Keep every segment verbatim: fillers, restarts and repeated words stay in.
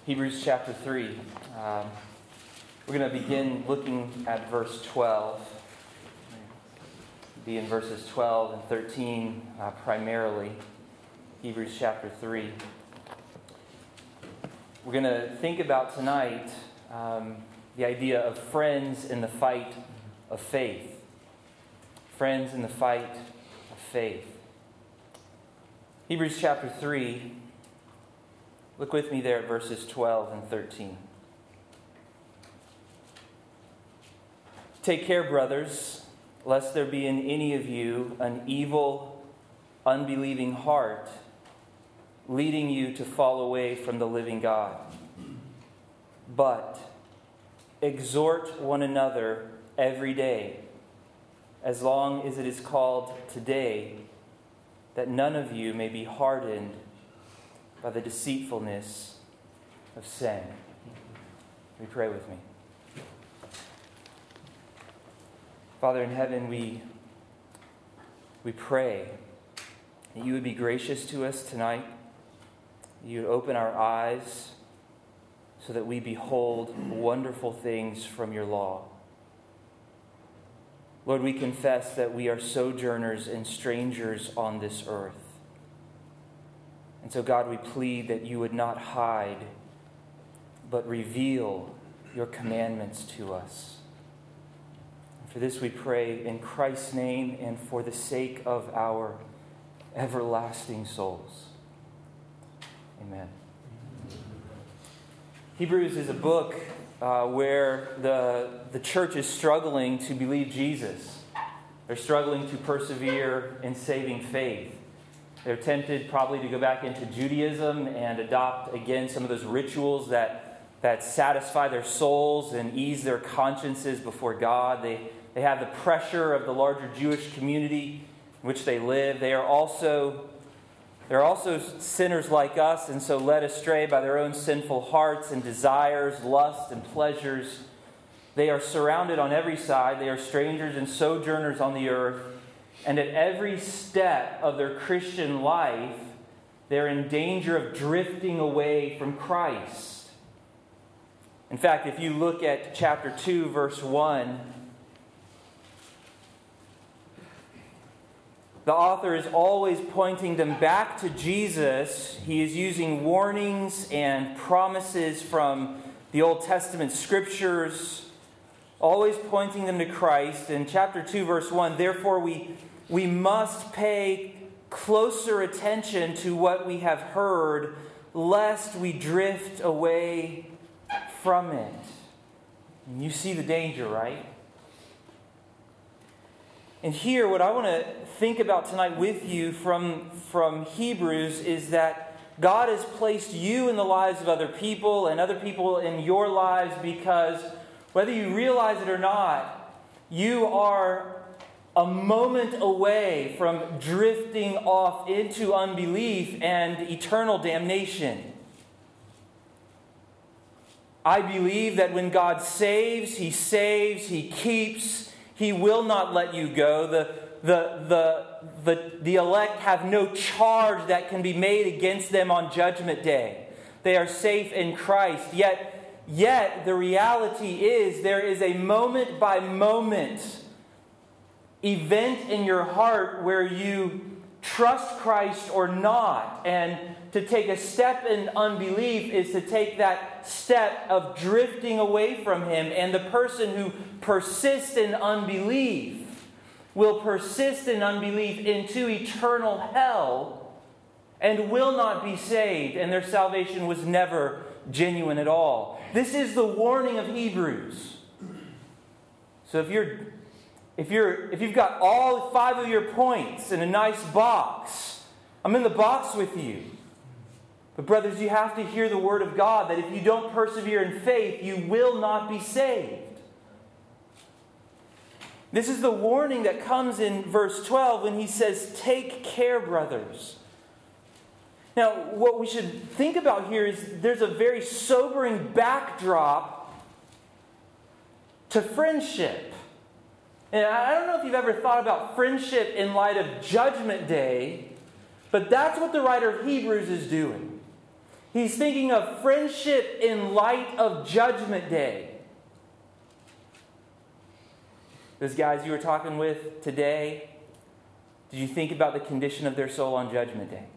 Hebrews chapter three. Um, we're going to begin looking at verse twelve. Be in verses twelve and thirteen uh, primarily. Hebrews chapter three. We're going to think about tonight um, the idea of friends in the fight of faith. Friends in the fight of faith. Hebrews chapter three. Look with me there at verses twelve and thirteen. Take care, brothers, lest there be in any of you an evil, unbelieving heart, leading you to fall away from the living God. But exhort one another every day, as long as it is called today, that none of you may be hardened by the deceitfulness of sin. Will you pray with me? Father in heaven, we, we pray that you would be gracious to us tonight. You would open our eyes so that we behold wonderful things from your law. Lord, we confess that we are sojourners and strangers on this earth. And so, God, we plead that you would not hide, but reveal your commandments to us. For this we pray in Christ's name and for the sake of our everlasting souls. Amen. Hebrews is a book uh, where the, the church is struggling to believe Jesus. They're struggling to persevere in saving faith. They're tempted probably to go back into Judaism and adopt again some of those rituals that, that satisfy their souls and ease their consciences before God. They, they have the pressure of the larger Jewish community in which they live. They are also, they're also sinners like us, and so led astray by their own sinful hearts and desires, lusts and pleasures. They are surrounded on every side. They are strangers and sojourners on the earth. And at every step of their Christian life, they're in danger of drifting away from Christ. In fact, if you look at chapter two, verse one, the author is always pointing them back to Jesus. He is using warnings and promises from the Old Testament scriptures, always pointing them to Christ. In chapter two, verse one, therefore we We must pay closer attention to what we have heard, lest we drift away from it. And you see the danger, right? And here, what I want to think about tonight with you from, from Hebrews is that God has placed you in the lives of other people and other people in your lives because, whether you realize it or not, you are a moment away from drifting off into unbelief and eternal damnation. I believe that when God saves, He saves, He keeps, He will not let you go. The, the, the, the, the elect have no charge that can be made against them on Judgment Day. They are safe in Christ. Yet, yet the reality is there is a moment by moment event in your heart where you trust Christ or not. And to take a step in unbelief is to take that step of drifting away from Him. And the person who persists in unbelief will persist in unbelief into eternal hell and will not be saved. And their salvation was never genuine at all. This is the warning of Hebrews. So if you're If you're if you've got all five of your points in a nice box, I'm in the box with you. But brothers, you have to hear the word of God that if you don't persevere in faith, you will not be saved. This is the warning that comes in verse twelve when he says, "Take care, brothers." Now, what we should think about here is there's a very sobering backdrop to friendship. And I don't know if you've ever thought about friendship in light of Judgment Day, but that's what the writer of Hebrews is doing. He's thinking of friendship in light of Judgment Day. Those guys you were talking with today, did you think about the condition of their soul on Judgment Day?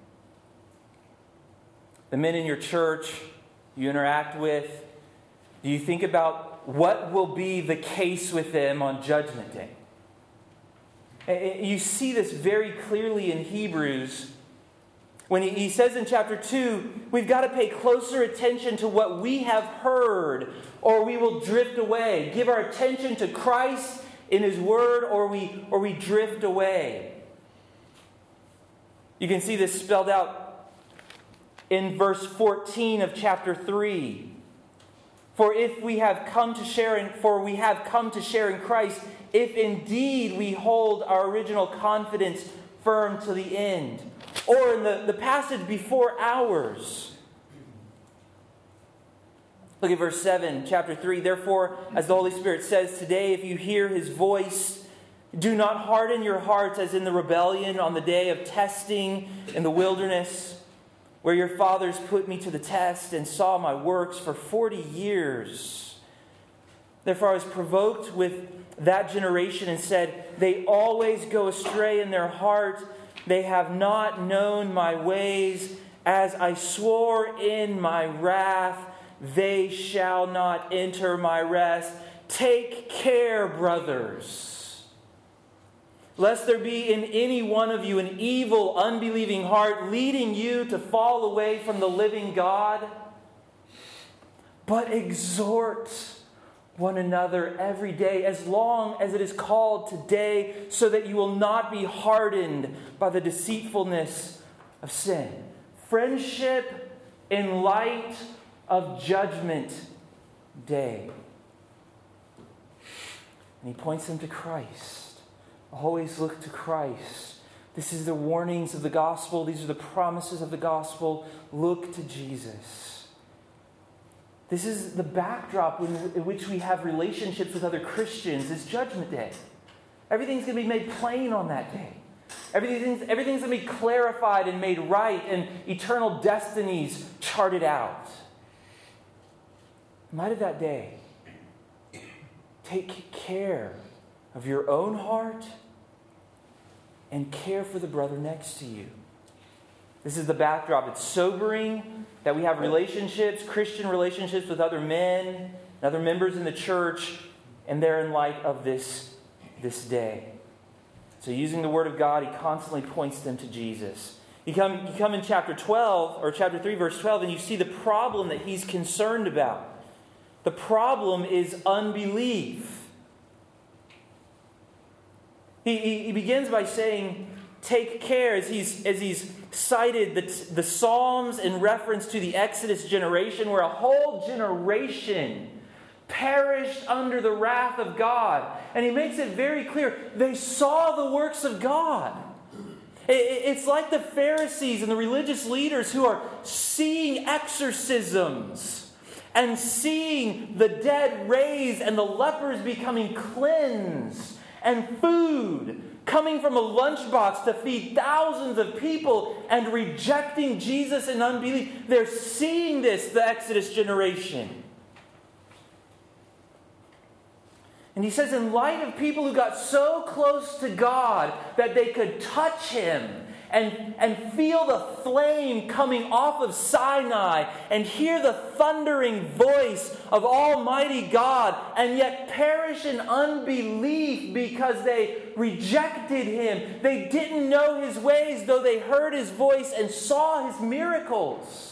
The men in your church you interact with, do you think about what will be the case with them on Judgment Day? You see this very clearly in Hebrews when he says in chapter two, we've got to pay closer attention to what we have heard or we will drift away. Give our attention to Christ in His Word or we, or we drift away. You can see this spelled out in verse fourteen of chapter three. For if we have come to share in, for we have come to share in Christ, if indeed we hold our original confidence firm to the end. Or in the, the passage before ours. Look at verse seven, chapter three. Therefore, as the Holy Spirit says today, if you hear His voice, do not harden your hearts as in the rebellion on the day of testing in the wilderness, where your fathers put me to the test and saw my works for forty years. Therefore I was provoked with that generation and said, they always go astray in their heart. They have not known my ways. As I swore in my wrath, they shall not enter my rest. Take care, brothers, lest there be in any one of you an evil, unbelieving heart, leading you to fall away from the living God. But exhort one another every day, as long as it is called today, so that you will not be hardened by the deceitfulness of sin. Friendship in light of Judgment Day. And he points them to Christ. Always look to Christ. This is the warnings of the gospel. These are the promises of the gospel. Look to Jesus. This is the backdrop in, in which we have relationships with other Christians. Is Judgment Day. Everything's going to be made plain on that day. Everything's, everything's going to be clarified and made right, and eternal destinies charted out. In light of that day, take care of your own heart and care for the brother next to you. This is the backdrop. It's sobering that we have relationships, Christian relationships with other men and other members in the church, and they're in light of this, this day. So using the Word of God, he constantly points them to Jesus. You come, you come in chapter twelve, or chapter three, verse twelve, and you see the problem that he's concerned about. The problem is unbelief. He, he, he begins by saying, take care, as he's, as he's cited the, the Psalms in reference to the Exodus generation, where a whole generation perished under the wrath of God. And he makes it very clear, they saw the works of God. It, it, it's like the Pharisees and the religious leaders who are seeing exorcisms and seeing the dead raised and the lepers becoming cleansed, and food coming from a lunchbox to feed thousands of people, and rejecting Jesus in unbelief. They're seeing this, the Exodus generation. And he says, in light of people who got so close to God that they could touch Him and, and feel the flame coming off of Sinai and hear the thundering voice of Almighty God, and yet perish in unbelief because they rejected Him. They didn't know His ways, though they heard His voice and saw His miracles.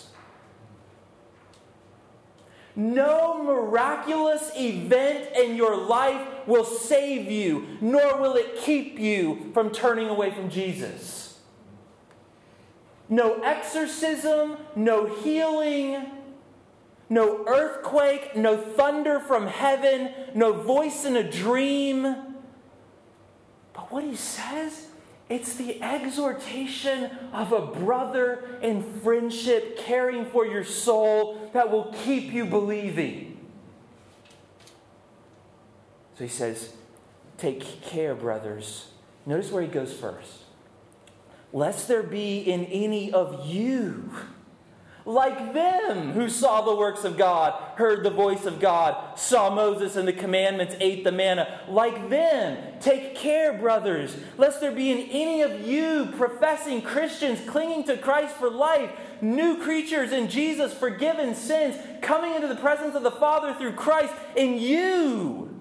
No miraculous event in your life will save you, nor will it keep you from turning away from Jesus. No exorcism, no healing, no earthquake, no thunder from heaven, no voice in a dream. But what he says, it's the exhortation of a brother in friendship caring for your soul that will keep you believing. So he says, take care, brothers. Notice where he goes first. Lest there be in any of you, like them, who saw the works of God, heard the voice of God, saw Moses and the commandments, ate the manna. Like them, take care, brothers, lest there be in any of you professing Christians clinging to Christ for life, new creatures in Jesus, forgiven sins, coming into the presence of the Father through Christ in you.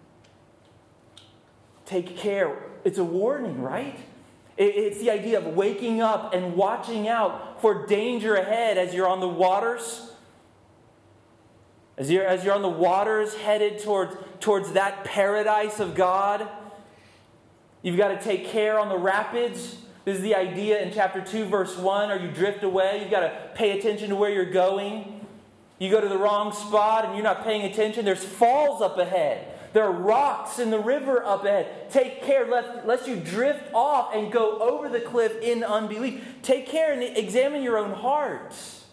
Take care. It's a warning, right? It's the idea of waking up and watching out for danger ahead as you're on the waters. As you're, as you're on the waters headed towards, towards that paradise of God. You've got to take care on the rapids. This is the idea in chapter two, verse one. Or you drift away. You've got to pay attention to where you're going. You go to the wrong spot and you're not paying attention. There's falls up ahead. There are rocks in the river up ahead. Take care lest, lest you drift off and go over the cliff in unbelief. Take care and examine your own hearts.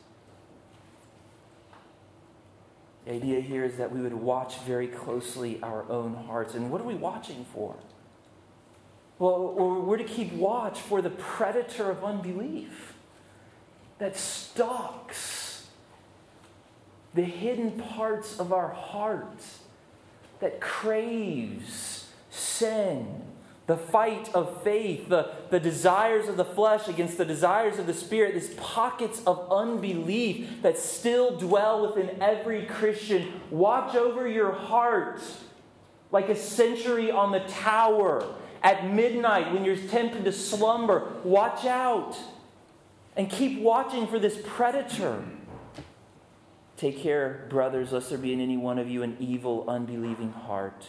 The idea here is that we would watch very closely our own hearts. And what are we watching for? Well, we're to keep watch for the predator of unbelief that stalks the hidden parts of our hearts, that craves sin, the fight of faith, the, the desires of the flesh against the desires of the Spirit, these pockets of unbelief that still dwell within every Christian. Watch over your heart like a sentry on the tower at midnight when you're tempted to slumber. Watch out and keep watching for this predator. Take care, brothers, lest there be in any one of you an evil, unbelieving heart,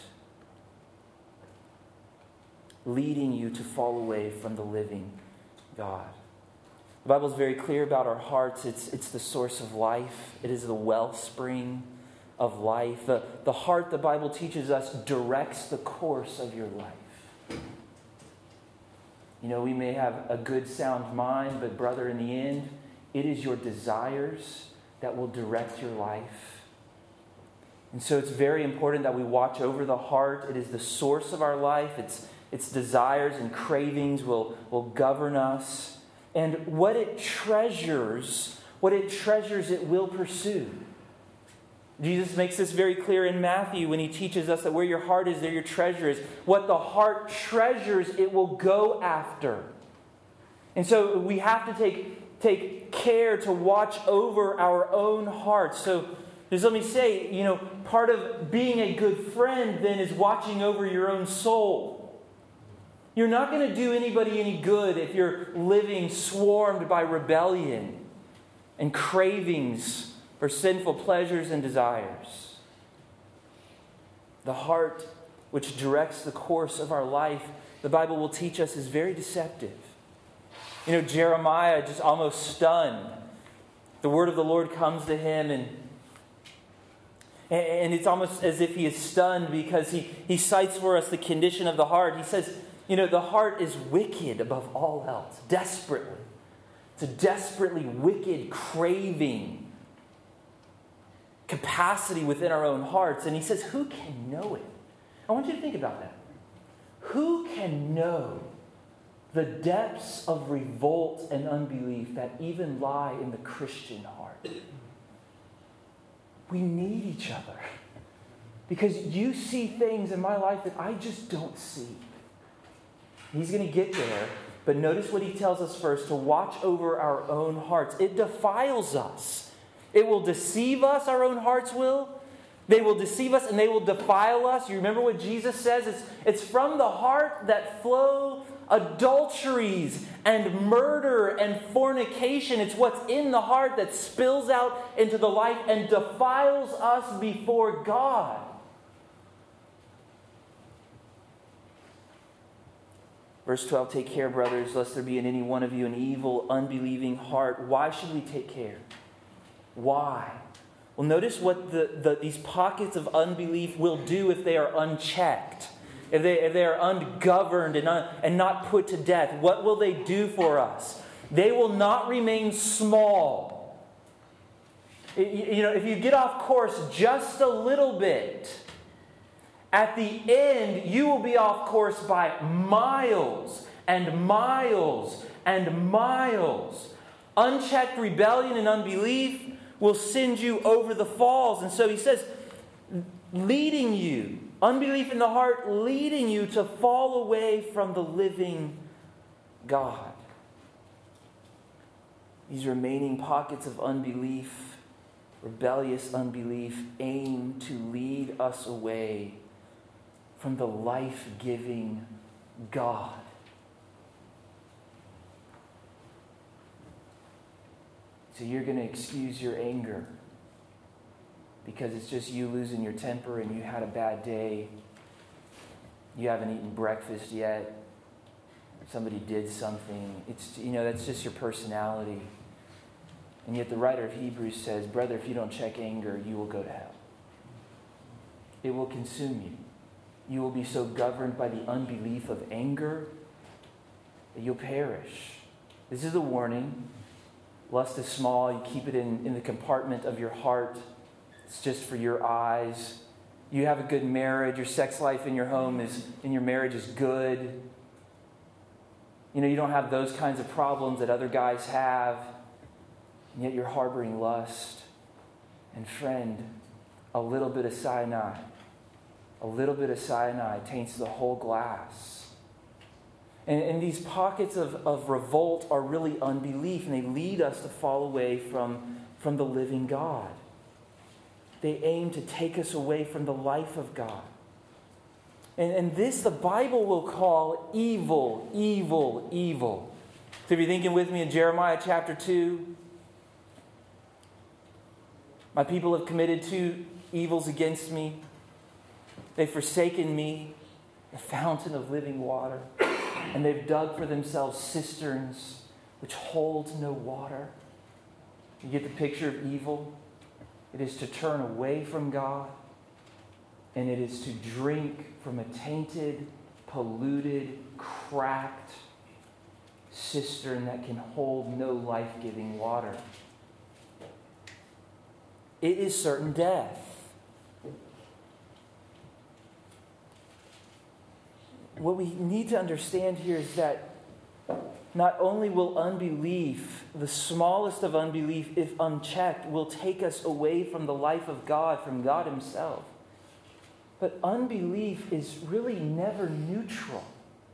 leading you to fall away from the living God. The Bible is very clear about our hearts. It's, it's the source of life. It is the wellspring of life. The, the heart, the Bible teaches us, directs the course of your life. You know, we may have a good, sound mind, but brother, in the end, it is your desires that will direct your life. And so it's very important that we watch over the heart. It is the source of our life. Its, its desires and cravings will, will govern us. And what it treasures, what it treasures, it will pursue. Jesus makes this very clear in Matthew when he teaches us that where your heart is, there your treasure is. What the heart treasures, it will go after. And so we have to take Take care to watch over our own hearts. So just let me say, you know, part of being a good friend then is watching over your own soul. You're not going to do anybody any good if you're living swarmed by rebellion and cravings for sinful pleasures and desires. The heart, which directs the course of our life, the Bible will teach us, is very deceptive. You know, Jeremiah, just almost stunned. The word of the Lord comes to him, and, and it's almost as if he is stunned because he, he cites for us the condition of the heart. He says, you know, the heart is wicked above all else, desperately. It's a desperately wicked craving capacity within our own hearts. And he says, who can know it? I want you to think about that. Who can know the depths of revolt and unbelief that even lie in the Christian heart? We need each other. Because you see things in my life that I just don't see. He's going to get there. But notice what he tells us first, to watch over our own hearts. It defiles us. It will deceive us, our own hearts will. They will deceive us and they will defile us. You remember what Jesus says? It's, it's from the heart that flow adulteries and murder and fornication. It's what's in the heart that spills out into the life and defiles us before God. Verse twelve, take care, brothers, lest there be in any one of you an evil, unbelieving heart. Why should we take care? Why? Well, notice what the, the, these pockets of unbelief will do if they are unchecked. If they, if they are ungoverned and, un, and not put to death. What will they do for us? They will not remain small. You, you know, if you get off course just a little bit, at the end, you will be off course by miles and miles and miles. Unchecked rebellion and unbelief will send you over the falls. And so he says, leading you, unbelief in the heart, leading you to fall away from the living God. These remaining pockets of unbelief, rebellious unbelief, aim to lead us away from the life-giving God. So you're going to excuse your anger because it's just you losing your temper and you had a bad day. You haven't eaten breakfast yet. Somebody did something. It's, you know, that's just your personality. And yet the writer of Hebrews says, brother, if you don't check anger, you will go to hell. It will consume you. You will be so governed by the unbelief of anger that you'll perish. This is a warning. Lust is small. You keep it in, in the compartment of your heart. It's just for your eyes. You have a good marriage. Your sex life in your home is, in your marriage is good. You know, you don't have those kinds of problems that other guys have. And yet you're harboring lust. And friend, a little bit of cyanide, a little bit of cyanide taints the whole glass. And, and these pockets of, of revolt are really unbelief, and they lead us to fall away from, from the living God. They aim to take us away from the life of God. And, and this the Bible will call evil, evil, evil. So if you're thinking with me in Jeremiah chapter two, my people have committed two evils against me. They've forsaken me, the fountain of living water, and they've dug for themselves cisterns which hold no water. You get the picture of evil? It is to turn away from God, and it is to drink from a tainted, polluted, cracked cistern that can hold no life-giving water. It is certain death. What we need to understand here is that not only will unbelief, the smallest of unbelief, if unchecked, will take us away from the life of God, from God Himself, but unbelief is really never neutral.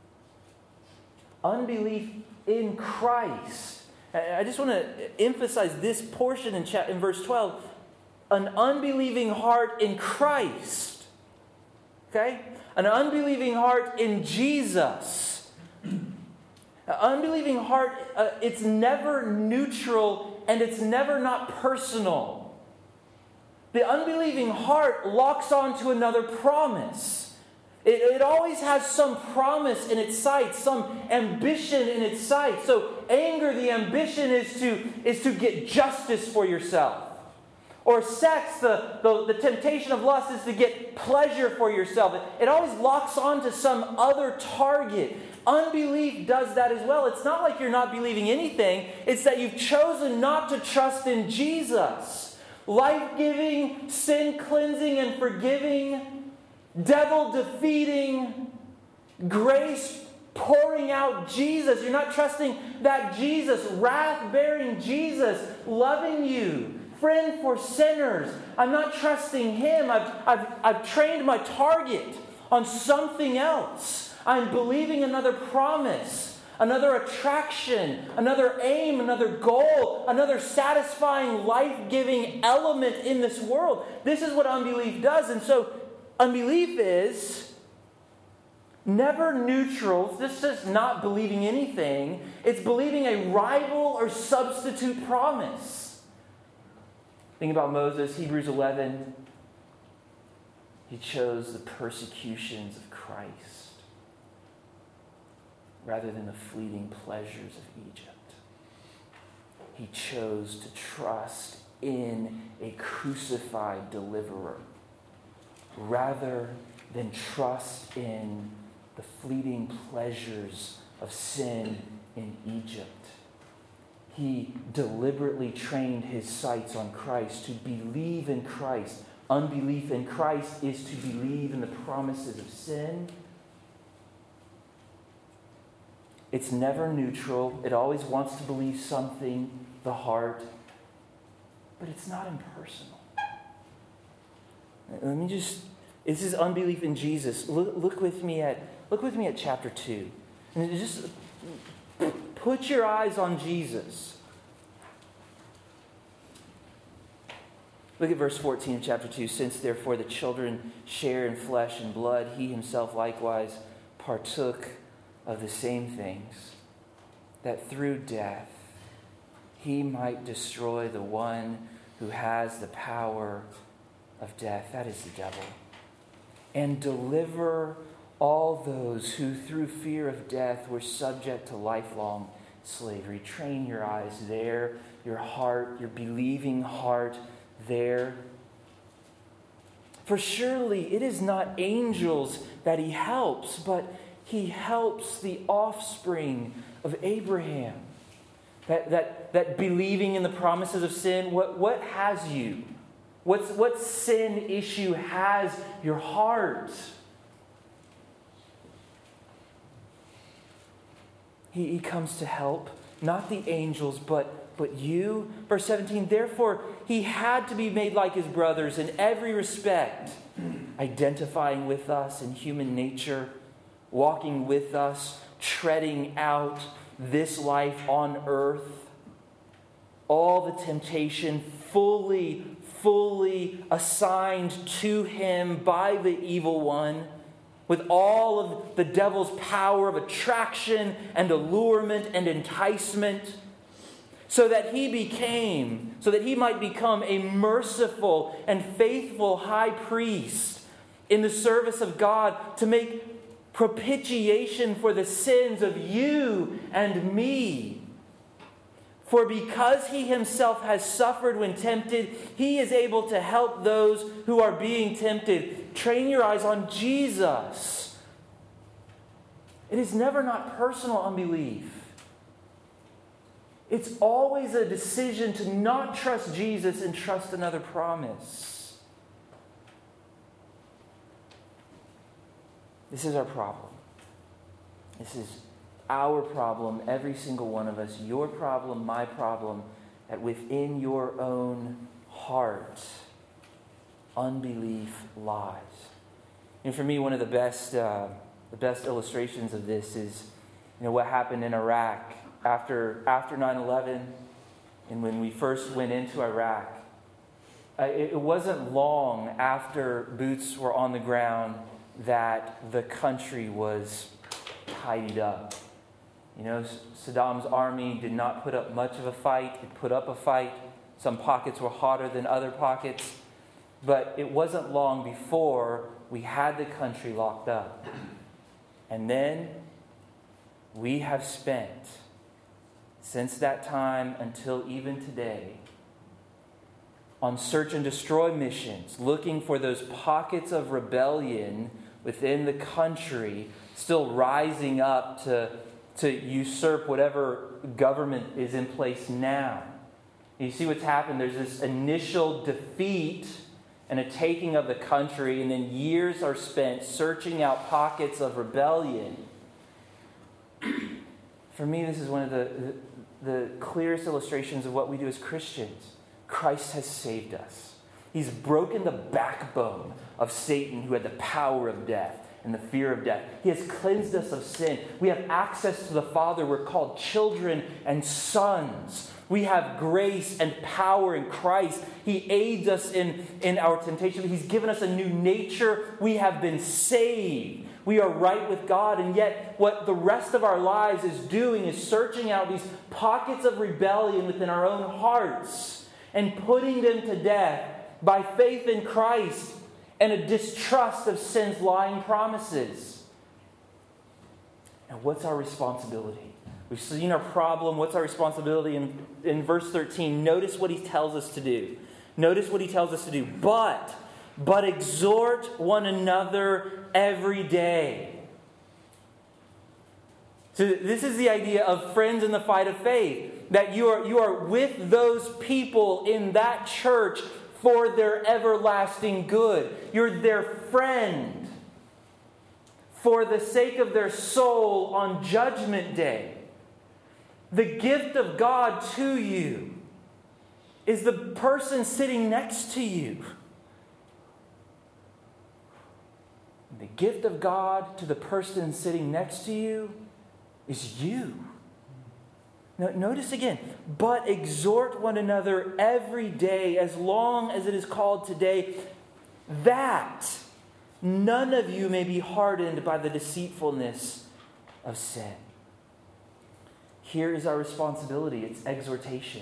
Unbelief in Christ. I just want to emphasize this portion in, cha- in verse twelve. An unbelieving heart in Christ. Okay? An unbelieving heart in Jesus. An unbelieving heart, uh, it's never neutral and it's never not personal. The unbelieving heart locks on to another promise. It, it always has some promise in its sight, some ambition in its sight. So anger, the ambition is to, is to get justice for yourself. Or sex, the, the, the temptation of lust is to get pleasure for yourself. It, it always locks on to some other target. Unbelief does that as well. It's not like you're not believing anything. It's that you've chosen not to trust in Jesus. Life-giving, sin-cleansing and forgiving, devil-defeating, grace-pouring out Jesus. You're not trusting that Jesus, wrath-bearing Jesus, loving you. Friend for sinners. I'm not trusting Him. I've, I've, I've trained my target on something else. I'm believing another promise, another attraction, another aim, another goal, another satisfying, life-giving element in this world. This is what unbelief does. And so unbelief is never neutral. This is not believing anything. It's believing a rival or substitute promise. Think about Moses, Hebrews eleven. He chose the persecutions of Christ rather than the fleeting pleasures of Egypt. He chose to trust in a crucified deliverer rather than trust in the fleeting pleasures of sin in Egypt. He deliberately trained his sights on Christ to believe in Christ. Unbelief in Christ is to believe in the promises of sin. It's never neutral. It always wants to believe something. the heart, but it's not impersonal. Let me just, this is unbelief in Jesus. Look, look with me at, look with me at chapter two. And just put your eyes on Jesus. Look at verse fourteen of chapter two. Since therefore the children share in flesh and blood, he himself likewise partook of the same things, that through death he might destroy the one who has the power of death, that is the devil, and deliver all those who through fear of death were subject to lifelong slavery. Train your eyes there, your heart, your believing heart there. For surely it is not angels that he helps, but he helps the offspring of Abraham. That, that, that believing in the promises of sin, what, what has you? What's, what sin issue has your heart? He, he comes to help, not the angels, but, but you. Verse seventeen, therefore he had to be made like his brothers in every respect, identifying with us in human nature, walking with us, treading out this life on earth, all the temptation fully, fully assigned to him by the evil one, with all of the devil's power of attraction and allurement and enticement, so that he became, so that he might become a merciful and faithful high priest in the service of God to make propitiation for the sins of you and me. For because he himself has suffered when tempted, he is able to help those who are being tempted. Train your eyes on Jesus. It is never not personal unbelief. It's always a decision to not trust Jesus and trust another promise. This is our problem. This is our problem, every single one of us, your problem, my problem, that within your own heart, unbelief lies. And for me, one of the best, uh, the best illustrations of this is, you know, what happened in Iraq after after nine eleven, and when we first went into Iraq. Uh, it, it wasn't long after boots were on the ground that the country was tidied up. You know, Saddam's army did not put up much of a fight. It put up a fight. Some pockets were hotter than other pockets. But it wasn't long before we had the country locked up. And then we have spent, since that time until even today, on search and destroy missions, looking for those pockets of rebellion within the country, still rising up to, to usurp whatever government is in place now. You see what's happened? There's this initial defeat and a taking of the country, and then years are spent searching out pockets of rebellion. For me, this is one of the, the, the clearest illustrations of what we do as Christians. Christ has saved us. He's broken the backbone of Satan, who had the power of death and the fear of death. He has cleansed us of sin. We have access to the Father. We're called children and sons. We have grace and power in Christ. He aids us in, in our temptation. He's given us a new nature. We have been saved. We are right with God. And yet, what the rest of our lives is doing is searching out these pockets of rebellion within our own hearts and putting them to death by faith in Christ and a distrust of sin's lying promises. Now, what's our responsibility? We've seen our problem. What's our responsibility? In, in verse thirteen, notice what he tells us to do. Notice what he tells us to do. But, but exhort one another every day. So this is the idea of friends in the fight of faith. That you are, you are with those people in that church for their everlasting good. You're their friend for the sake of their soul on Judgment Day. The gift of God to you is the person sitting next to you. The gift of God to the person sitting next to you is you. Now, notice again, but exhort one another every day, as long as it is called today, that none of you may be hardened by the deceitfulness of sin. Here is our responsibility. It's exhortation.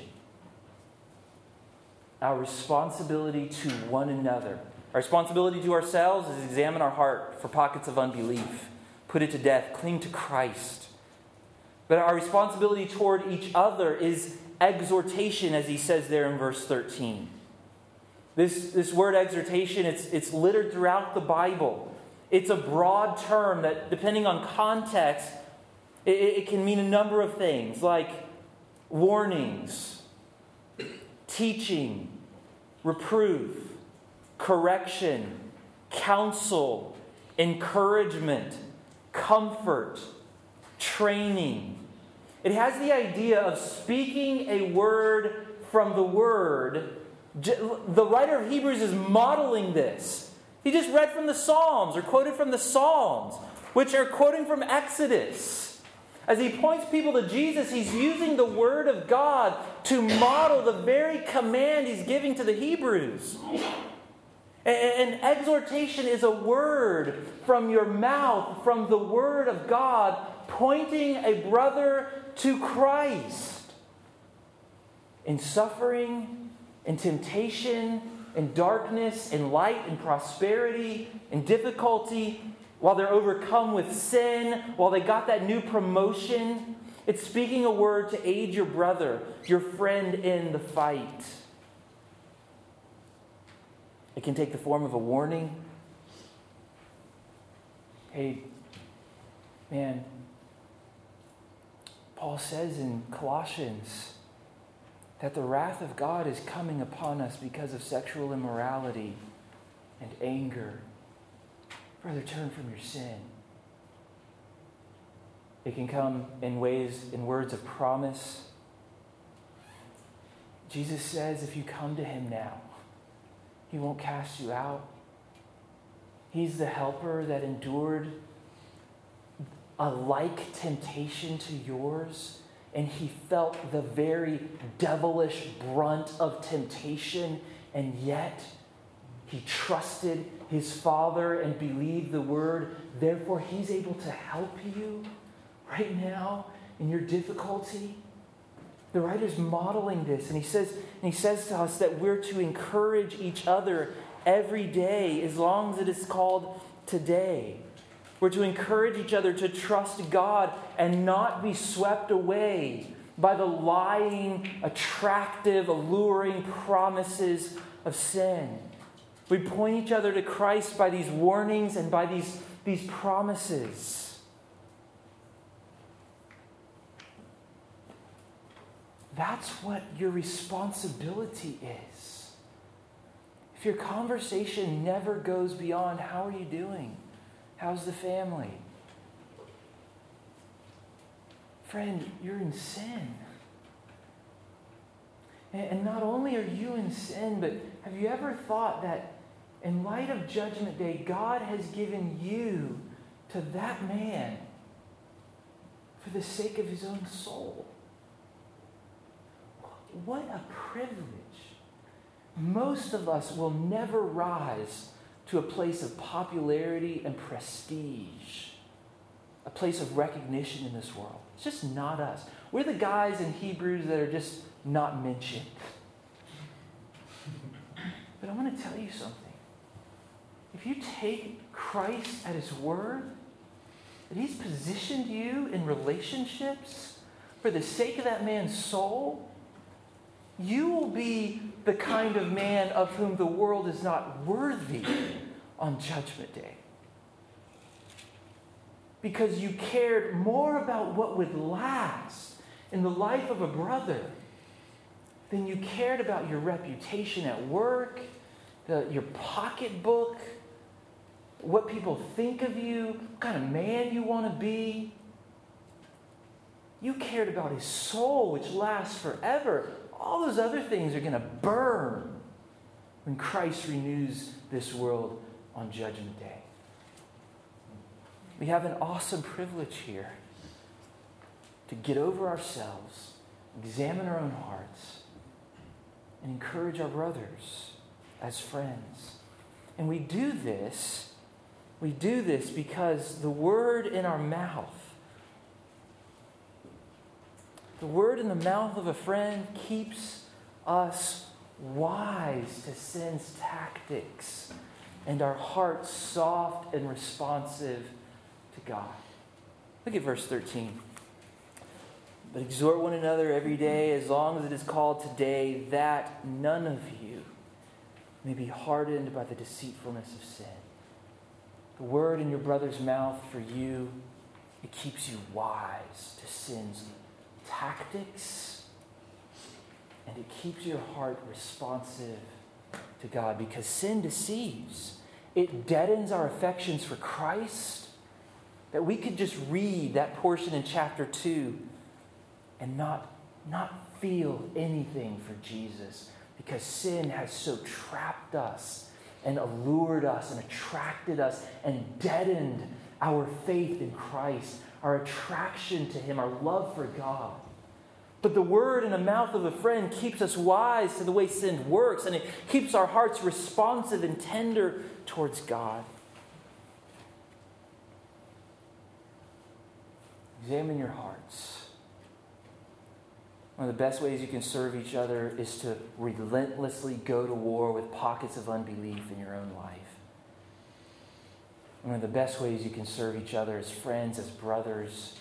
Our responsibility to one another. Our responsibility to ourselves is examine our heart for pockets of unbelief. Put it to death. Cling to Christ. But our responsibility toward each other is exhortation, as he says there in verse thirteen. This, this word exhortation, it's, it's littered throughout the Bible. It's a broad term that, depending on context, it, it can mean a number of things, like warnings, teaching, reproof, correction, counsel, encouragement, comfort, training. It has the idea of speaking a word from the Word. The writer of Hebrews is modeling this. He just read from the Psalms or quoted from the Psalms, which are quoting from Exodus. As he points people to Jesus, he's using the Word of God to model the very command he's giving to the Hebrews. And exhortation is a word from your mouth, from the Word of God, pointing a brother to Christ. In suffering, in temptation, in darkness, in light, in prosperity, in difficulty, while they're overcome with sin, while they got that new promotion, it's speaking a word to aid your brother, your friend in the fight. It can take the form of a warning. Hey, man, Paul says in Colossians that the wrath of God is coming upon us because of sexual immorality and anger. Brother, turn from your sin. It can come in ways, in words of promise. Jesus says if you come to him now, he won't cast you out. He's the helper that endured a like temptation to yours, and he felt the very devilish brunt of temptation, and yet he trusted his Father and believed the word. Therefore, he's able to help you right now in your difficulty. The writer's modeling this, and he says, and he says to us that we're to encourage each other every day, as long as it is called today. We're to encourage each other to trust God and not be swept away by the lying, attractive, alluring promises of sin. We point each other to Christ by these warnings and by these, these promises. That's what your responsibility is. If your conversation never goes beyond, how are you doing? How's the family? Friend, you're in sin. And not only are you in sin, but have you ever thought that in light of Judgment Day, God has given you to that man for the sake of his own soul? What a privilege. Most of us will never rise to a place of popularity and prestige, a place of recognition in this world. It's just not us. We're the guys in Hebrews that are just not mentioned. But I want to tell you something. If you take Christ at his word, that he's positioned you in relationships for the sake of that man's soul, you will be the kind of man of whom the world is not worthy on Judgment Day. Because you cared more about what would last in the life of a brother than you cared about your reputation at work, the, your pocketbook, what people think of you, what kind of man you want to be. You cared about his soul, which lasts forever. All those other things are going to burn when Christ renews this world on Judgment Day. We have an awesome privilege here to get over ourselves, examine our own hearts, and encourage our brothers as friends. And we do this, we do this because the word in our mouth, the word in the mouth of a friend keeps us wise to sin's tactics and our hearts soft and responsive to God. Look at verse thirteen. But exhort one another every day, as long as it is called today, that none of you may be hardened by the deceitfulness of sin. The word in your brother's mouth for you, it keeps you wise to sin's tactics, and it keeps your heart responsive to God, because sin deceives. It deadens our affections for Christ, that we could just read that portion in chapter two and not, not feel anything for Jesus, because sin has so trapped us and allured us and attracted us and deadened our faith in Christ, our attraction to Him, our love for God. But the word in the mouth of a friend keeps us wise to the way sin works, and it keeps our hearts responsive and tender towards God. Examine your hearts. One of the best ways you can serve each other is to relentlessly go to war with pockets of unbelief in your own life. One of the best ways you can serve each other as friends, as brothers,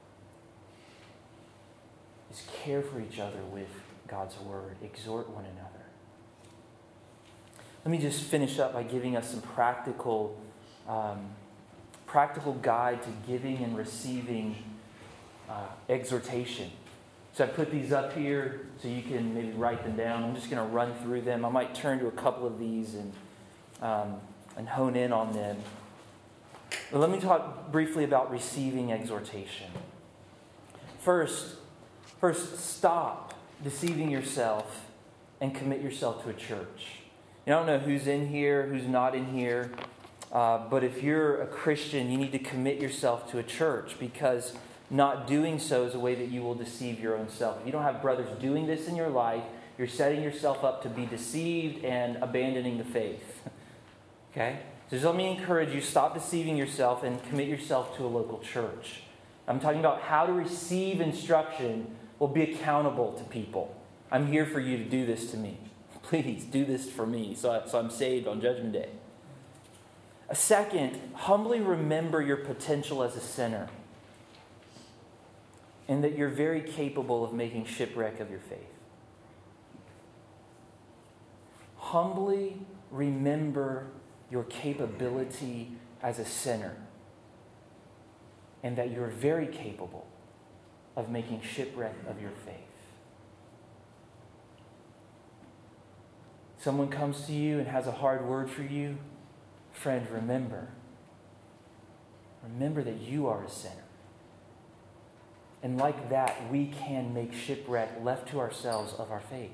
is care for each other with God's word. Exhort one another. Let me just finish up by giving us some practical, um, practical guide to giving and receiving uh, exhortation. So I put these up here so you can maybe write them down. I'm just going to run through them. I might turn to a couple of these and um, and hone in on them. But let me talk briefly about receiving exhortation. First, first, stop deceiving yourself and commit yourself to a church. You know, I don't know who's in here, who's not in here, uh, but if you're a Christian, you need to commit yourself to a church, because not doing so is a way that you will deceive your own self. If you don't have brothers doing this in your life, you're setting yourself up to be deceived and abandoning the faith. Okay? So just let me encourage you, stop deceiving yourself and commit yourself to a local church. I'm talking about how to receive instruction. Will be accountable to people. I'm here for you to do this to me. Please do this for me so, I, so I'm saved on Judgment Day. A second, humbly remember your potential as a sinner, and that you're very capable of making shipwreck of your faith. Humbly remember your capability as a sinner, and that you're very capable of making shipwreck of your faith. Someone comes to you and has a hard word for you, friend, remember. Remember that you are a sinner. And like that, we can make shipwreck, left to ourselves, of our faith.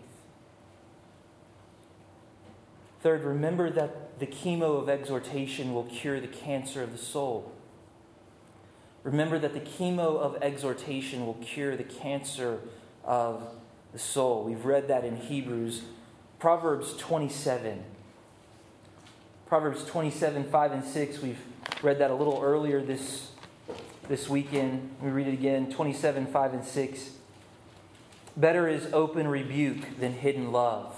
Third, remember that the chemo of exhortation will cure the cancer of the soul. Remember that the chemo of exhortation will cure the cancer of the soul. We've read that in Hebrews. Proverbs twenty-seven. Proverbs twenty-seven, five and six. We've read that a little earlier this, this weekend. We read it again. twenty-seven, five and six. Better is open rebuke than hidden love.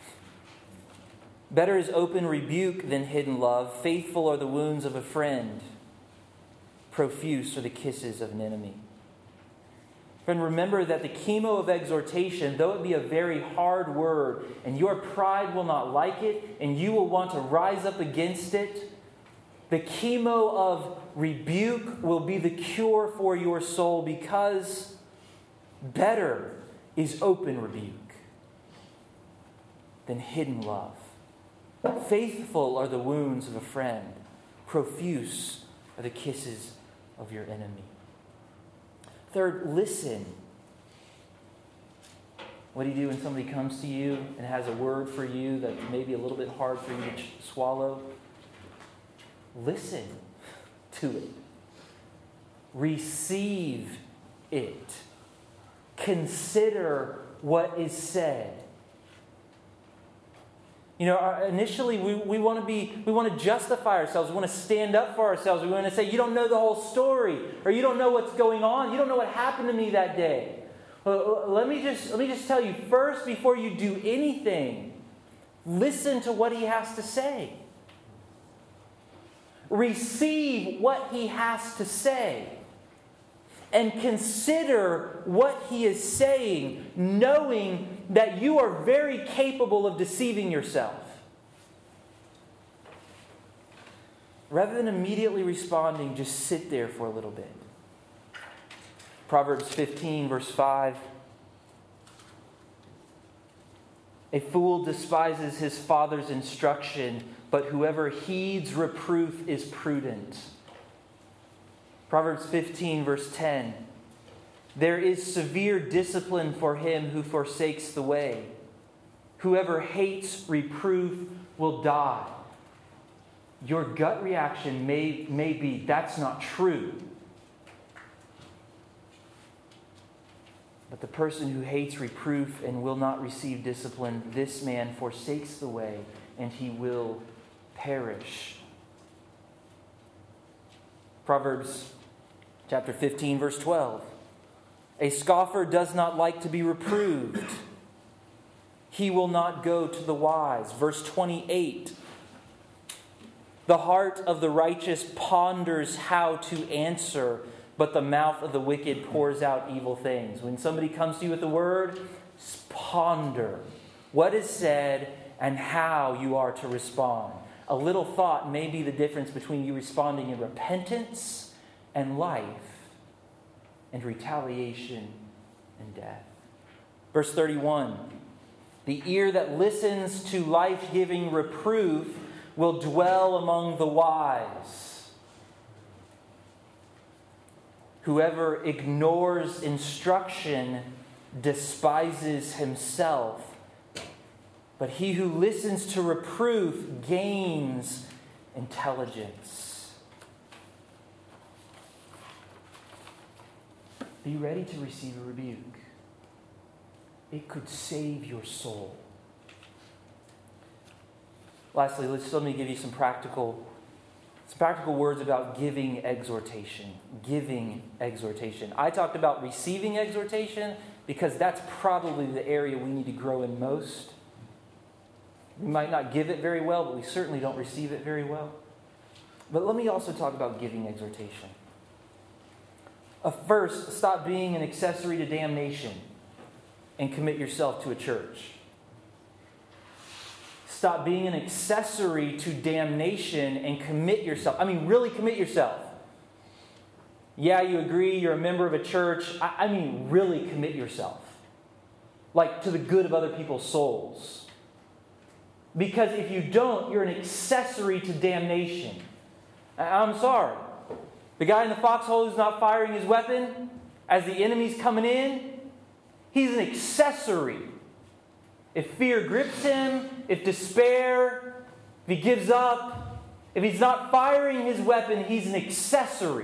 Better is open rebuke than hidden love. Faithful are the wounds of a friend. Profuse are the kisses of an enemy. Friend, remember that the chemo of exhortation, though it be a very hard word, and your pride will not like it, and you will want to rise up against it, the chemo of rebuke will be the cure for your soul, because better is open rebuke than hidden love. Faithful are the wounds of a friend. Profuse are the kisses of your enemy. Third, listen. What do you do when somebody comes to you and has a word for you that's maybe a little bit hard for you to ch- swallow? Listen to it. Receive it. Consider what is said. You know, initially we, we want to be, we want to justify ourselves. We want to stand up for ourselves. We want to say, you don't know the whole story, or you don't know what's going on. You don't know what happened to me that day. Well, let me just, let me just tell you, first, before you do anything, listen to what he has to say. Receive what he has to say. And consider what he is saying, knowing that you are very capable of deceiving yourself. Rather than immediately responding, just sit there for a little bit. Proverbs fifteen, verse five. A fool despises his father's instruction, but whoever heeds reproof is prudent. Proverbs fifteen, verse ten. There is severe discipline for him who forsakes the way. Whoever hates reproof will die. Your gut reaction may, may be, that's not true. But the person who hates reproof and will not receive discipline, this man forsakes the way, and he will perish. Proverbs chapter fifteen, verse twelve. A scoffer does not like to be reproved. He will not go to the wise. Verse twenty-eight. The heart of the righteous ponders how to answer, but the mouth of the wicked pours out evil things. When somebody comes to you with a word, ponder what is said and how you are to respond. A little thought may be the difference between you responding in repentance and life, and retaliation and death. Verse thirty-one. The ear that listens to life-giving reproof will dwell among the wise. Whoever ignores instruction despises himself, but he who listens to reproof gains intelligence. Be ready to receive a rebuke. It could save your soul. Lastly, let's, let me give you some practical, some practical words about giving exhortation. Giving exhortation. I talked about receiving exhortation because that's probably the area we need to grow in most. We might not give it very well, but we certainly don't receive it very well. But let me also talk about giving exhortation. Uh, first, stop being an accessory to damnation and commit yourself to a church. Stop being an accessory to damnation and commit yourself. I mean, really commit yourself. Yeah, you agree, you're a member of a church. I, I mean, really commit yourself. Like, to the good of other people's souls. Because if you don't, you're an accessory to damnation. I'm sorry. The guy in the foxhole who's not firing his weapon as the enemy's coming in, he's an accessory. If fear grips him, if despair, if he gives up, if he's not firing his weapon, he's an accessory.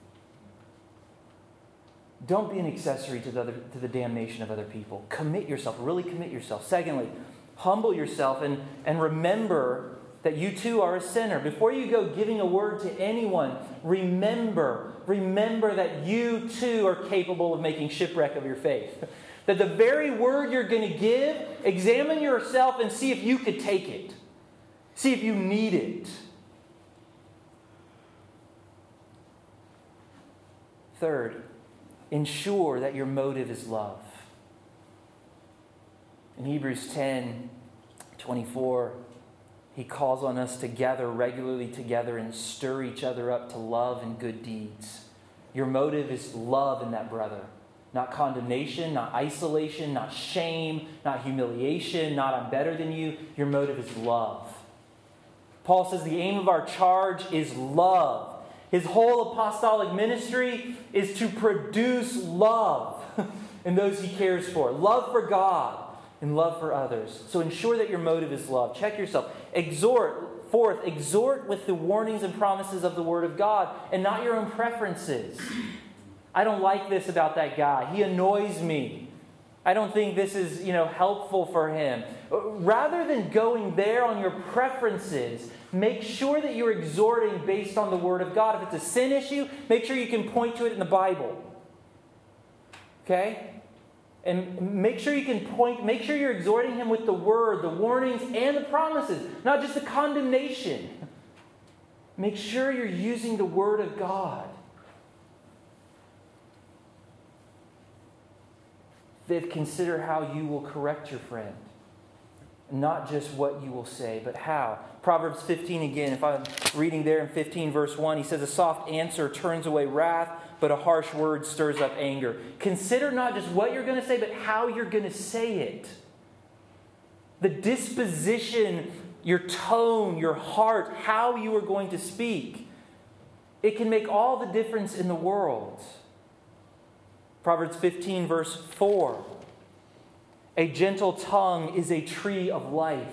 Don't be an accessory to the, other, to the damnation of other people. Commit yourself. Really commit yourself. Secondly, humble yourself and, and remember that you too are a sinner. Before you go giving a word to anyone, remember, remember that you too are capable of making shipwreck of your faith. That the very word you're going to give, examine yourself and see if you could take it. See if you need it. Third, ensure that your motive is love. In Hebrews ten twenty-four, he calls on us to gather regularly together and stir each other up to love and good deeds. Your motive is love in that brother. Not condemnation, not isolation, not shame, not humiliation, not I'm better than you. Your motive is love. Paul says the aim of our charge is love. His whole apostolic ministry is to produce love. and those he cares for. Love for God and love for others. So ensure that your motive is love. Check yourself. Exhort, fourth, exhort with the warnings and promises of the Word of God and not your own preferences. I don't like this about that guy. He annoys me. I don't think this is, you know, helpful for him. Rather than going there on your preferences, make sure that you're exhorting based on the Word of God. If it's a sin issue, make sure you can point to it in the Bible. Okay? And make sure you can point, make sure you're exhorting him with the Word, the warnings, and the promises, not just the condemnation. Make sure you're using the Word of God. Fifth, consider how you will correct your friend. Not just what you will say, but how. Proverbs fifteen again, if I'm reading there in fifteen verse one, he says, a soft answer turns away wrath, but a harsh word stirs up anger. Consider not just what you're going to say, but how you're going to say it. The disposition, your tone, your heart, how you are going to speak. It can make all the difference in the world. Proverbs fifteen verse four. A gentle tongue is a tree of life,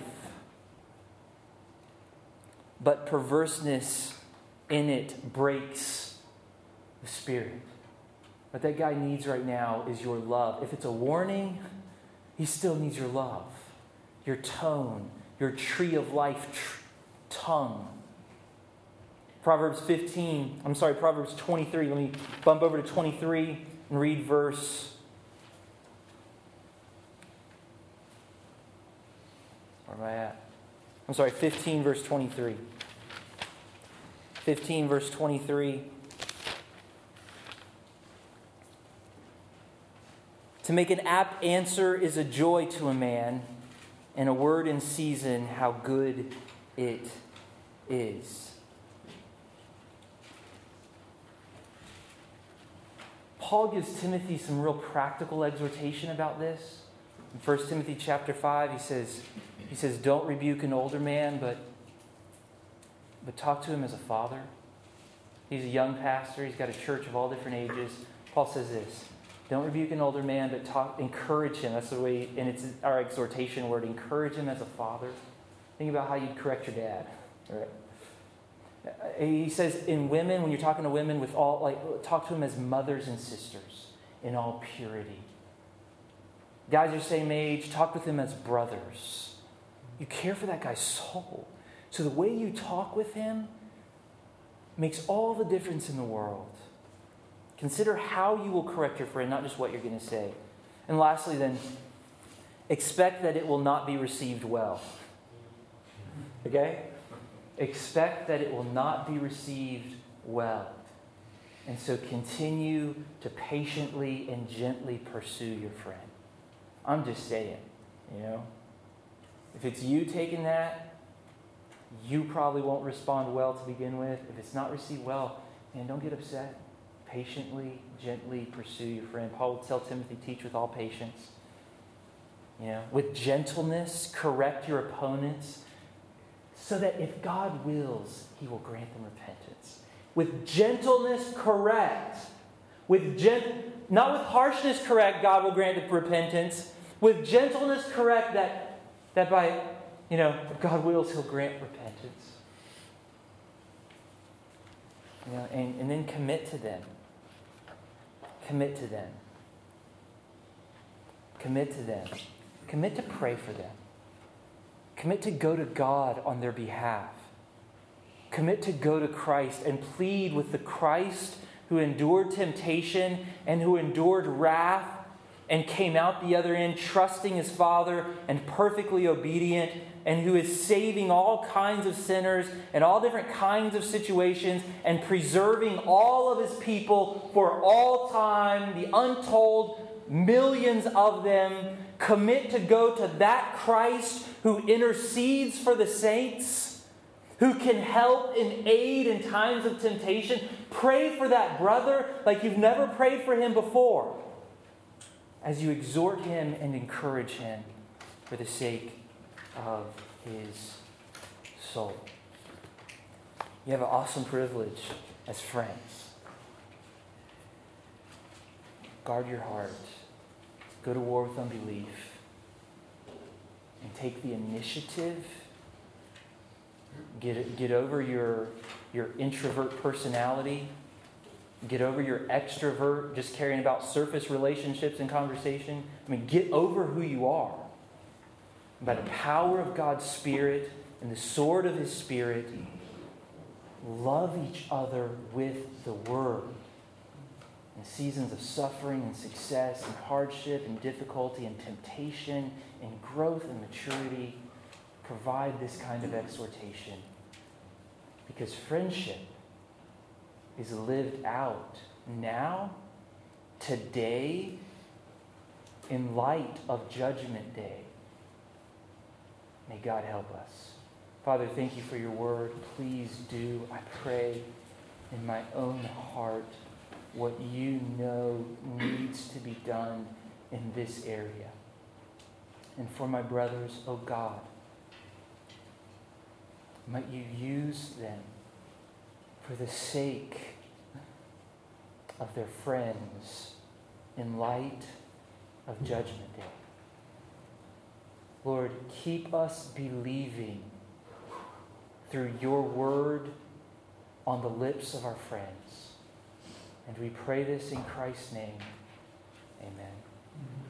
but perverseness in it breaks the spirit. What that guy needs right now is your love. If it's a warning, he still needs your love, your tone, your tree of life tr- tongue. Proverbs fifteen, I'm sorry, Proverbs twenty-three. Let me bump over to twenty-three and read verse. Where am I at? I'm sorry, fifteen verse twenty-three. fifteen verse twenty-three. To make an apt answer is a joy to a man, and a word in season, how good it is. Paul gives Timothy some real practical exhortation about this. In First Timothy chapter five, he says, he says, don't rebuke an older man, but, but talk to him as a father. He's a young pastor. He's got a church of all different ages. Paul says this, don't rebuke an older man, but talk, encourage him. That's the way, and it's our exhortation word, encourage him as a father. Think about how you'd correct your dad. Right? He says in women, when you're talking to women, with all like talk to them as mothers and sisters in all purity. Guys your same age, talk with them as brothers. You care for that guy's soul. So the way you talk with him makes all the difference in the world. Consider how you will correct your friend, not just what you're going to say. And lastly then, expect that it will not be received well. Okay? Expect that it will not be received well. And so continue to patiently and gently pursue your friend. I'm just saying, you know. If it's you taking that, you probably won't respond well to begin with. If it's not received well, man, don't get upset. Patiently, gently pursue your friend. Paul would tell Timothy, teach with all patience. You know, with gentleness, correct your opponents, so that if God wills, he will grant them repentance. With gentleness, correct. With gent- not with harshness, correct, God will grant them repentance. With gentleness, correct, that, that by, you know, if God wills, he'll grant repentance. You know, and, and then commit to them. Commit to them. Commit to them. Commit to pray for them. Commit to go to God on their behalf. Commit to go to Christ and plead with the Christ who endured temptation and who endured wrath and came out the other end trusting his Father and perfectly obedient, and who is saving all kinds of sinners and all different kinds of situations and preserving all of his people for all time, the untold millions of them. Commit to go to that Christ who intercedes for the saints, who can help and aid in times of temptation. Pray for that brother like you've never prayed for him before, as you exhort him and encourage him for the sake of his soul. You have an awesome privilege as friends. Guard your heart. go to war with unbelief, and take the initiative. Get, get over your, your introvert personality. Get over your extrovert, just caring about surface relationships and conversation. I mean, get over who you are. By the power of God's Spirit and the sword of His Spirit, love each other with the Word. In seasons of suffering and success and hardship and difficulty and temptation and growth and maturity, provide this kind of exhortation. Because friendship is lived out now, today, in light of Judgment Day. May God help us. Father, thank you for your word. Please do, I pray, in my own heart, what you know needs to be done in this area. And for my brothers, oh God, might you use them for the sake of their friends in light of Judgment Day. Lord, keep us believing through your word on the lips of our friends. And we pray this in Christ's name. Amen.